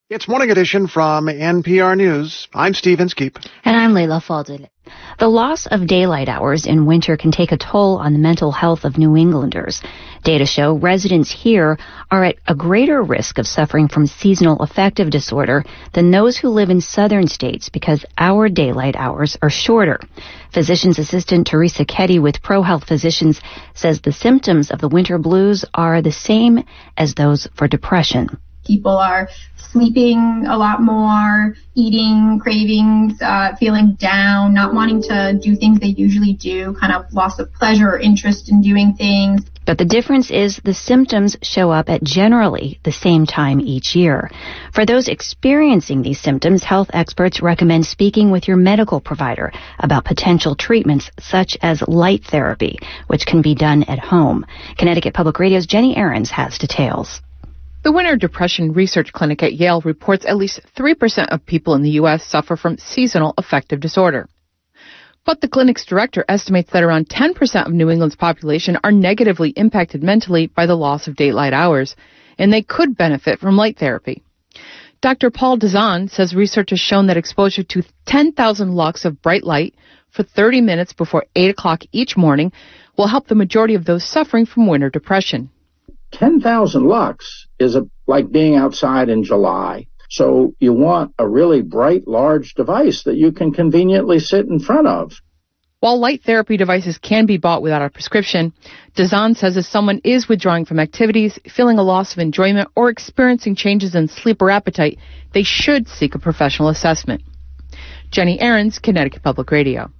It's Morning Edition from NPR News. I'm Steve Inskeep. And I'm Leila Fadel. The loss of daylight hours in winter can take a toll on the mental health of New Englanders. Data show residents here are at a greater risk of suffering from seasonal affective disorder than those who live in southern states because our daylight hours are shorter. Physician's assistant Teresa Ketty with ProHealth Physicians says the symptoms of the winter blues are the same as those for depression. People are sleeping a lot more, eating, cravings, feeling down, not wanting to do things they usually do, kind of loss of pleasure or interest in doing things. But the difference is the symptoms show up at generally the same time each year. For those experiencing these symptoms, health experts recommend speaking with your medical provider about potential treatments such as light therapy, which can be done at home. Connecticut Public Radio's Jenny Ahrens has details. The Winter Depression Research Clinic at Yale reports at least 3% of people in the U.S. suffer from seasonal affective disorder. But the clinic's director estimates that around 10% of New England's population are negatively impacted mentally by the loss of daylight hours, and they could benefit from light therapy. Dr. Paul Dazan says research has shown that exposure to 10,000 lux of bright light for 30 minutes before 8 o'clock each morning will help the majority of those suffering from winter depression. 10,000 lux is like being outside in July. So you want a really bright, large device that you can conveniently sit in front of. While light therapy devices can be bought without a prescription, Dazan says if someone is withdrawing from activities, feeling a loss of enjoyment, or experiencing changes in sleep or appetite, they should seek a professional assessment. Jenny Ahrens, Connecticut Public Radio.